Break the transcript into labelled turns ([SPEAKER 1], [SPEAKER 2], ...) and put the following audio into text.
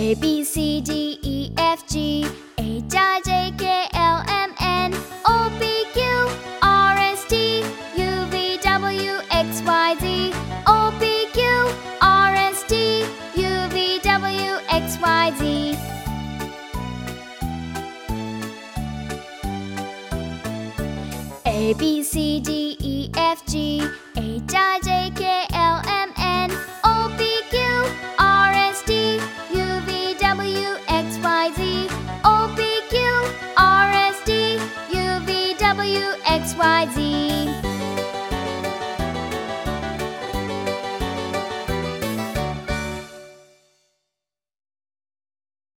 [SPEAKER 1] A B C D E F G H I J K L M N O P Q R S T U V W X Y Z O P Q R S T U V W X Y Z. A B C D E F G H I J K L M N O P Q R S T U V W X Y Z O P Q R S T U V W X Y Z.